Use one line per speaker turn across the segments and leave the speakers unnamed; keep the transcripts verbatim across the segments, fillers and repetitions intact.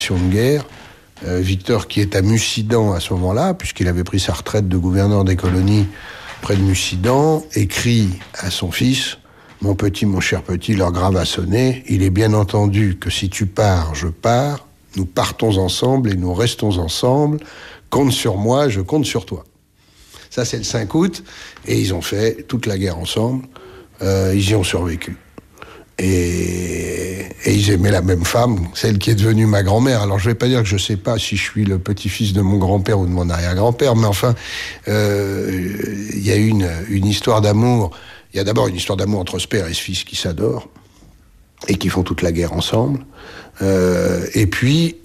action de guerre. Euh, Victor, qui est à Mussidan à ce moment-là, puisqu'il avait pris sa retraite de gouverneur des colonies près de Mussidan, écrit à son fils: « Mon petit, mon cher petit, l'heure grave a sonné. Il est bien entendu que si tu pars, je pars. Nous partons ensemble et nous restons ensemble. Compte sur moi, je compte sur toi. » Ça, c'est le cinq août, et ils ont fait toute la guerre ensemble. Euh, ils y ont survécu. Et, et ils aimaient la même femme, celle qui est devenue ma grand-mère. Alors, je vais pas dire que je sais pas si je suis le petit-fils de mon grand-père ou de mon arrière-grand-père, mais enfin, euh, il y a une, une histoire d'amour. Il y a d'abord une histoire d'amour entre ce père et ce fils qui s'adorent et qui font toute la guerre ensemble. Euh, et puis,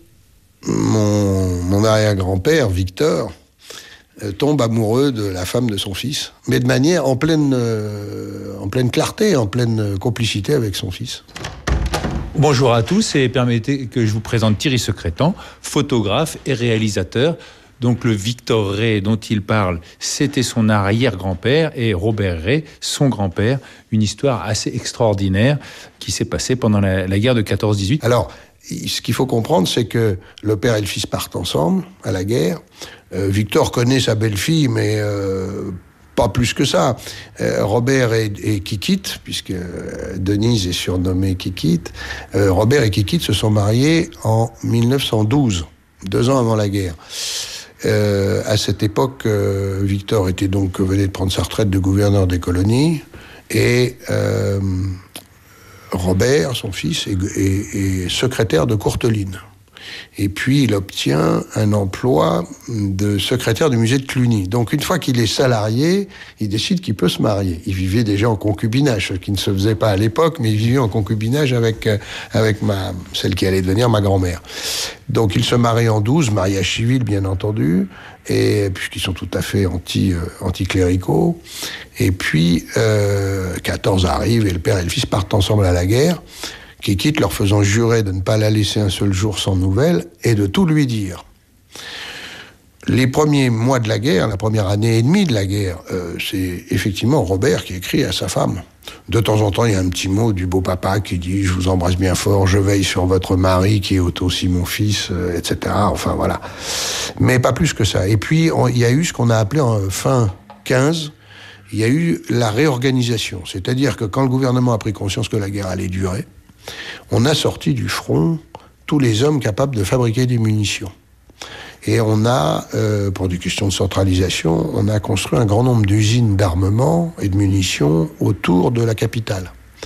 mon, mon arrière-grand-père, Victor, tombe amoureux de la femme de son fils, mais de manière en pleine, euh, en pleine clarté, en pleine complicité avec son fils.
Bonjour à tous et permettez que je vous présente Thierry Secrétan, photographe et réalisateur. Donc le Victor Ray dont il parle, c'était son arrière-grand-père, et Robert Ray, son grand-père. Une histoire assez extraordinaire qui s'est passée pendant la, la guerre de quatorze dix-huit.
Alors, ce qu'il faut comprendre, c'est que le père et le fils partent ensemble à la guerre. Euh, Victor connaît sa belle-fille, mais euh, pas plus que ça. Euh, Robert et, et Kikit, puisque euh, Denise est surnommée Kikit, euh, Robert et Kikit se sont mariés en mille neuf cent douze, deux ans avant la guerre. Euh, à cette époque, euh, Victor était donc venait de prendre sa retraite de gouverneur des colonies, et euh, Robert, son fils, est, est, est secrétaire de Courteline. Et puis, il obtient un emploi de secrétaire du musée de Cluny. Donc, une fois qu'il est salarié, il décide qu'il peut se marier. Il vivait déjà en concubinage, ce qui ne se faisait pas à l'époque, mais il vivait en concubinage avec, avec ma, celle qui allait devenir ma grand-mère. Donc, il se marie en douze, mariage civil, bien entendu, et puisqu'ils sont tout à fait anti, euh, anti-cléricaux. Et puis, euh, quatorze arrive, et le père et le fils partent ensemble à la guerre, qui quitte leur faisant jurer de ne pas la laisser un seul jour sans nouvelles et de tout lui dire. Les premiers mois de la guerre, la première année et demie de la guerre, euh, c'est effectivement Robert qui écrit à sa femme. De temps en temps, il y a un petit mot du beau papa qui dit « Je vous embrasse bien fort, je veille sur votre mari qui est aussi mon fils, euh, et cetera » Enfin, voilà. Mais pas plus que ça. Et puis, on, il y a eu ce qu'on a appelé en fin quinze, il y a eu la réorganisation. C'est-à-dire que quand le gouvernement a pris conscience que la guerre allait durer, on a sorti du front tous les hommes capables de fabriquer des munitions. Et on a, euh, pour des questions de centralisation, on a construit un grand nombre d'usines d'armement et de munitions autour de la capitale.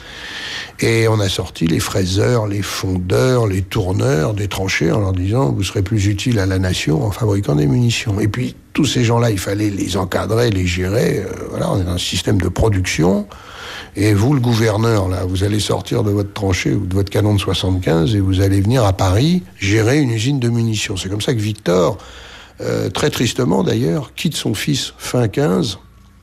Et on a sorti les fraiseurs, les fondeurs, les tourneurs des tranchées en leur disant « Vous serez plus utiles à la nation en fabriquant des munitions ». Et puis, tous ces gens-là, il fallait les encadrer, les gérer. Euh, voilà, on est dans un système de production. Et vous, le gouverneur, là, vous allez sortir de votre tranchée ou de votre canon de soixante-quinze et vous allez venir à Paris gérer une usine de munitions. C'est comme ça que Victor, euh, très tristement d'ailleurs, quitte son fils fin quinze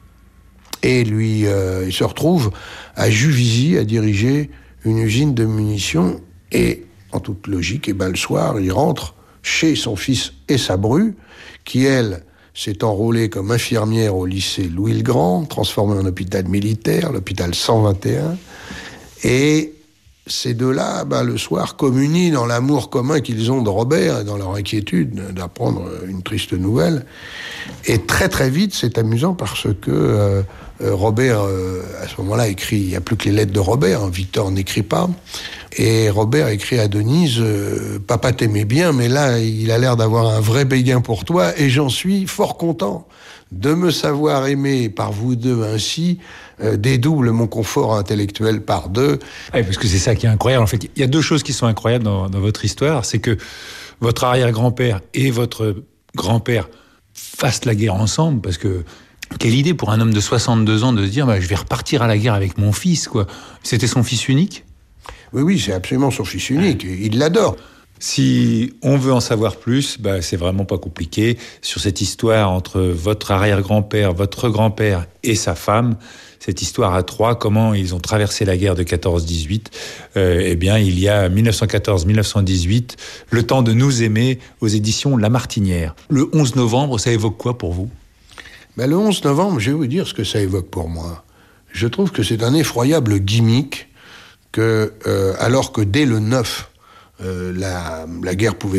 et lui, euh, il se retrouve à Juvisy à diriger une usine de munitions. Et, en toute logique, et ben, le soir, il rentre chez son fils et sa bru, qui, elle, s'est enrôlée comme infirmière au lycée Louis-le-Grand, transformée en hôpital militaire, l'hôpital cent vingt et un. Et ces deux-là, ben, le soir, communient dans l'amour commun qu'ils ont de Robert et dans leur inquiétude d'apprendre une triste nouvelle. Et très très vite, c'est amusant parce que euh, Robert, euh, à ce moment-là, écrit, il n'y a plus que les lettres de Robert, hein, Victor n'écrit pas. Et Robert écrit à Denise euh, « Papa t'aimait bien, mais là, il a l'air d'avoir un vrai béguin pour toi, et j'en suis fort content. De me savoir aimé par vous deux ainsi euh, dédouble mon confort intellectuel par deux. »
Oui, parce que c'est ça qui est incroyable. En fait, il y a deux choses qui sont incroyables dans, dans votre histoire. C'est que votre arrière-grand-père et votre grand-père fassent la guerre ensemble, parce que quelle idée pour un homme de soixante-deux ans de se dire bah, « Je vais repartir à la guerre avec mon fils, quoi. » C'était son fils unique ?
Oui, oui, c'est absolument son fils unique. Il l'adore.
Si on veut en savoir plus, bah, c'est vraiment pas compliqué. Sur cette histoire entre votre arrière-grand-père, votre grand-père et sa femme, cette histoire à trois, comment ils ont traversé la guerre de quatorze dix-huit, euh, eh bien, il y a mille neuf cent quatorze mille neuf cent dix-huit, Le temps de nous aimer, aux éditions La Martinière. Le onze novembre, ça évoque quoi pour vous ?
Ben, le onze novembre, je vais vous dire ce que ça évoque pour moi. Je trouve que c'est un effroyable gimmick que, euh, alors que dès le neuf, euh, la, la guerre pouvait